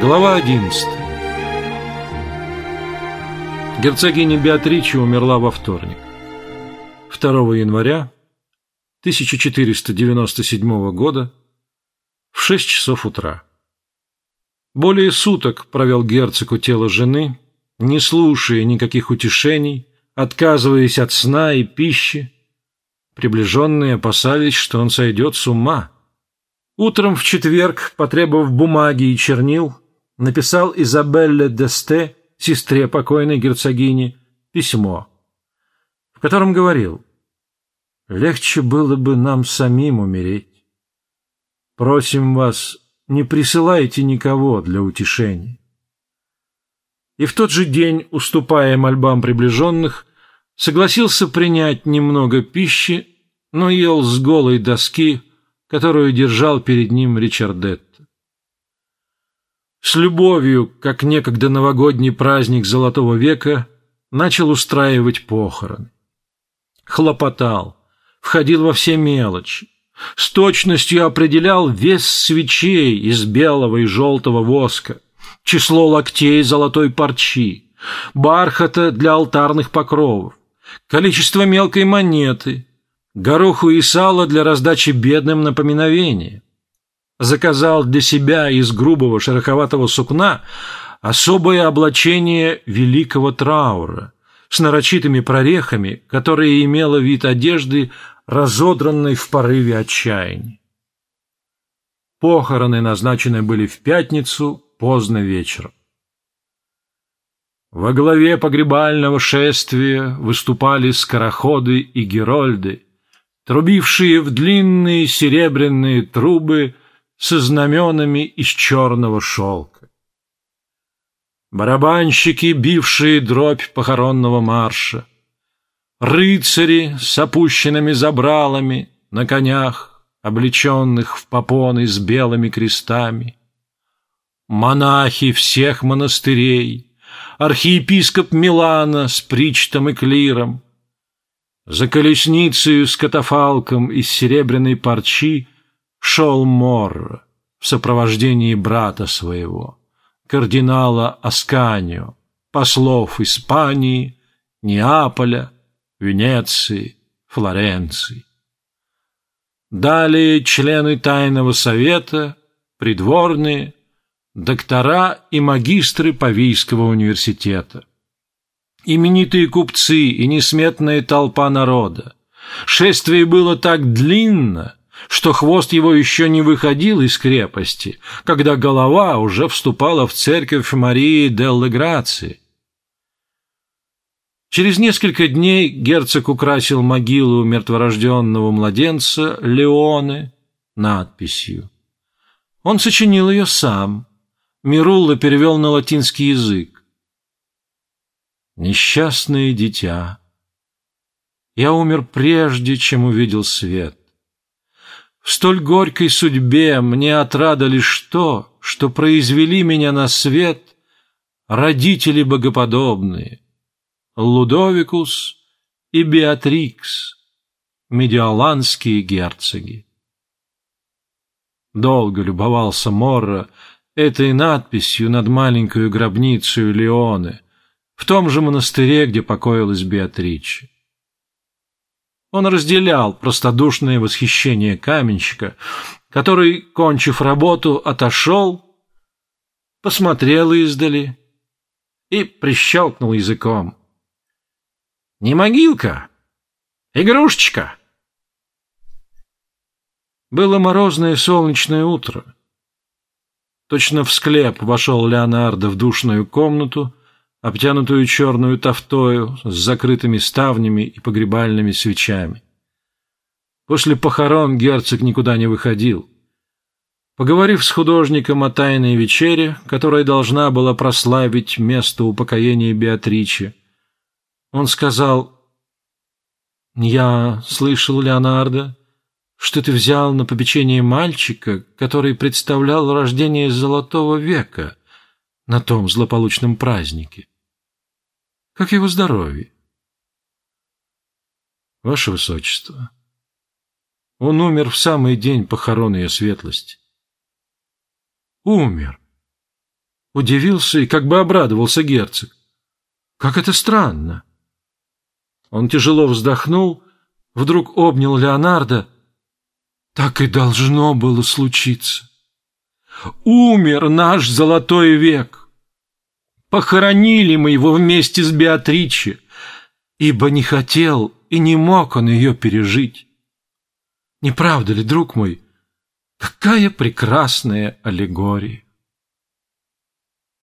Глава 11. Герцогиня Беатриче умерла во вторник, 2 января 1497 года в 6 часов утра. Более суток провел герцог у тела жены, не слушая никаких утешений, отказываясь от сна и пищи. Приближенные опасались, что он сойдет с ума. Утром в четверг, потребовав бумаги и чернил, написал Изабелле d'Este, сестре покойной герцогини, письмо, в котором говорил: «Легче было бы нам самим умереть. Просим вас, не присылайте никого для утешения». И в тот же день, уступая мольбам приближенных, согласился принять немного пищи, но ел с голой доски, которую держал перед ним Ричардетто. С любовью, как некогда новогодний праздник Золотого века, начал устраивать похороны. Хлопотал, входил во все мелочи, с точностью определял вес свечей из белого и желтого воска, число локтей золотой парчи, бархата для алтарных покровов, количество мелкой монеты, гороху и сала для раздачи бедным на поминовение. Заказал для себя из грубого шероховатого сукна особое облачение великого траура с нарочитыми прорехами, которое имело вид одежды, разодранной в порыве отчаяния. Похороны назначены были в пятницу поздно вечером. Во главе погребального шествия выступали скороходы и герольды, трубившие в длинные серебряные трубы со знаменами из черного шелка. Барабанщики, бившие дробь похоронного марша, рыцари с опущенными забралами на конях, облеченных в попоны с белыми крестами, монахи всех монастырей, архиепископ Милана с причтом и клиром. За колесницею с катафалком из серебряной парчи шел Морро в сопровождении брата своего, кардинала Асканио, послов Испании, Неаполя, Венеции, Флоренции. Далее члены тайного совета, придворные, доктора и магистры Павийского университета, именитые купцы и несметная толпа народа. Шествие было так длинно, что хвост его еще не выходил из крепости, когда голова уже вступала в церковь Марии делле Грации. Через несколько дней герцог украсил могилу мертворожденного младенца Леоне надписью. Он сочинил ее сам. Мирулла перевел на латинский язык. «Несчастное дитя, я умер прежде, чем увидел свет. В столь горькой судьбе мне отрада лишь то, что произвели меня на свет родители богоподобные, Лудовикус и Беатрикс, медиоланские герцоги». Долго любовался Морро этой надписью над маленькой гробницей Леоне в том же монастыре, где покоилась Беатриче. Он разделял простодушное восхищение каменщика, который, кончив работу, отошел, посмотрел издали и прищелкнул языком. «Не могилка, игрушечка!» Было морозное солнечное утро. Точно в склеп вошел Леонардо в душную комнату, обтянутую черную тафтою, с закрытыми ставнями и погребальными свечами. После похорон герцог никуда не выходил. Поговорив с художником о тайной вечере, которая должна была прославить место упокоения Беатриче, он сказал: «Я слышал, Леонардо, что ты взял на попечение мальчика, который представлял рождение Золотого века на том злополучном празднике. Как его здоровье?» «Ваше Высочество, он умер в самый день похорон ее светлости». «Умер? Удивился и как бы обрадовался герцог. Как это странно. Он тяжело вздохнул, вдруг обнял Леонардо. Так и должно было случиться. Умер наш золотой век. Похоронили мы его вместе с Беатриче, ибо не хотел и не мог он ее пережить. Не правда ли, друг мой, какая прекрасная аллегория?